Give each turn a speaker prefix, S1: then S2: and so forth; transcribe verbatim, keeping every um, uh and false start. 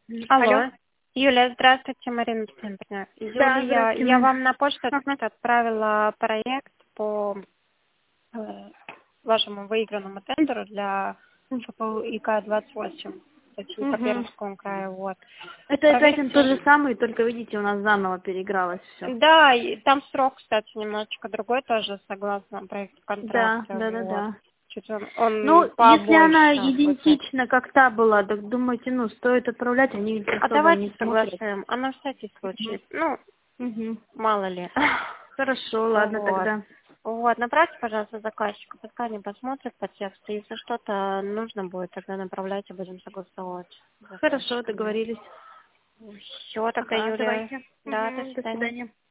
S1: Алло.
S2: Алло. Юля, здравствуйте, Марина Александровна.
S1: Да,
S2: Юлия,
S1: здравствуйте,
S2: я
S1: Мам.
S2: вам на почту
S1: Ага.
S2: отправила проект по э, вашему выигранному тендеру для ФПУ ИК двадцать восемь, точнее, по
S1: Угу.
S2: Пермскому краю. Вот.
S1: Это опять он тот
S2: Проверьте.
S1: же самый, только видите, у нас заново переигралось все.
S2: Да, и там срок, кстати, немножечко другой тоже, согласно проекту
S1: Да,
S2: контракта.
S1: да, да,
S2: Вот.
S1: да.
S2: Чуть он, он
S1: Ну, если она
S2: побольше будет.
S1: идентична, как та была, так думаете, ну, стоит отправлять, они ведь
S2: А
S1: особо
S2: давайте
S1: не смотрят.
S2: соглашаем. А на всякий случай. Ну,
S1: Угу.
S2: мало ли.
S1: Хорошо, ладно
S2: Вот.
S1: тогда.
S2: Вот, направьте, пожалуйста, заказчику, пускай они посмотрят по тексту. Если что-то нужно будет, тогда направляйте, будем согласовывать с
S1: Хорошо,
S2: заказчиками.
S1: договорились.
S2: Все, тогда,
S1: Ага,
S2: Юлия.
S1: давайте.
S2: Да, до
S1: Угу, до
S2: свидания.
S1: свидания.